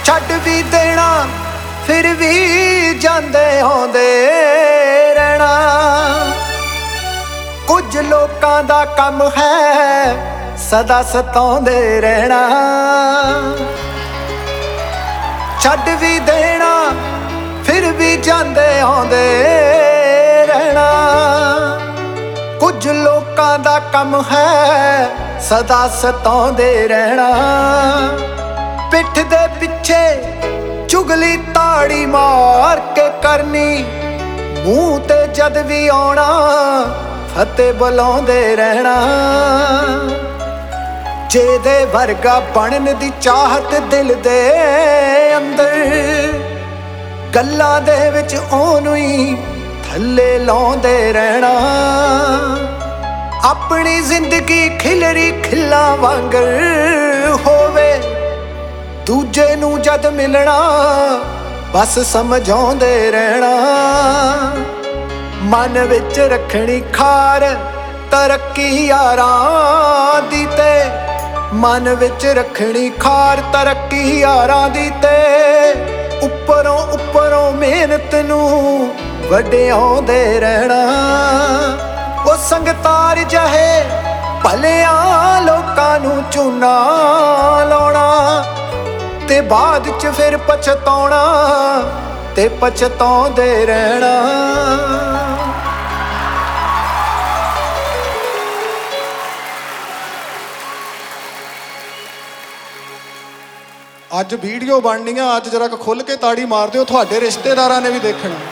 ਛੱਡ ਵੀ ਦੇਣਾ ਫਿਰ ਵੀ ਜਾਂਦੇ ਆਉਂਦੇ ਰਹਿਣਾ। ਕੁਝ ਲੋਕਾਂ ਦਾ ਕੰਮ ਹੈ ਸਦਾ ਸਤਾਉਂਦੇ ਰਹਿਣਾ। ਛੱਡ ਵੀ ਦੇਣਾ ਫਿਰ ਵੀ ਜਾਂਦੇ ਆਉਂਦੇ ਰਹਿਣਾ। ਕੁਝ ਲੋਕਾਂ ਦਾ ਕੰਮ ਹੈ ਸਦਾ ਸਤਾਉਂਦੇ ਰਹਿਣਾ। ਪਿੱਠ ਦੇ ਪਿੱਛੇ ਚੁਗਲੀ ਤਾੜੀ ਮਾਰ ਕੇ ਕਰਨੀ, ਮੂੰਹ ਤੇ ਜਦ ਵੀ ਆਉਣਾ ਫਤਿਹ ਬੁਲਾਉਂਦੇ ਰਹਿਣਾ। ਜਿਹਦੇ ਵਰਗਾ ਬਣਨ ਦੀ ਚਾਹਤ ਦਿਲ ਦੇ ਅੰਦਰ, ਗੱਲਾਂ ਦੇ ਵਿੱਚ ਉਹਨੂੰ ਹੀ ਥੱਲੇ ਲਾਉਂਦੇ ਰਹਿਣਾ। ਆਪਣੀ ਜ਼ਿੰਦਗੀ ਖਿਲਰੀ ਖਿੱਲਾਂ ਵਾਂਗਰ ਹੋਵੇ, ਦੂਜੇ ਨੂੰ ਜਦ ਮਿਲਣਾ ਬਸ ਸਮਝਾਉਂਦੇ ਰਹਿਣਾ। ਮਨ ਵਿੱਚ ਰੱਖਣੀ ਖਾਰ ਤਰੱਕੀ ਯਾਰਾਂ ਦੀ ਤੇ, ਮਨ ਵਿੱਚ ਰੱਖਣੀ ਖਾਰ ਤਰੱਕੀ ਯਾਰਾਂ ਦੀ ਤੇ, ਉੱਪਰੋਂ ਉੱਪਰੋਂ ਮਿਹਨਤ ਨੂੰ ਵਡਿਆਉਂਦੇ ਰਹਿਣਾ। ਉਹ ਸੰਗਤਾਰ ਜਹੇ ਭਲਿਆਂ ਲੋਕਾਂ ਨੂੰ ਚੂਨਾ ਲਾਉਣਾ, ਤੇ ਬਾਅਦ ਚ ਫਿਰ ਪਛਤਾਉਣਾ ਤੇ ਪਛਤਾਉਂਦੇ ਰਹਿਣਾ। ਅੱਜ ਵੀਡੀਓ ਬਣਨੀ ਆ, ਅੱਜ ਜਰਾ ਖੁੱਲ ਕੇ ਤਾੜੀ ਮਾਰ ਦਿਓ, ਤੁਹਾਡੇ ਰਿਸ਼ਤੇਦਾਰਾਂ ਨੇ ਵੀ ਦੇਖਣਾ।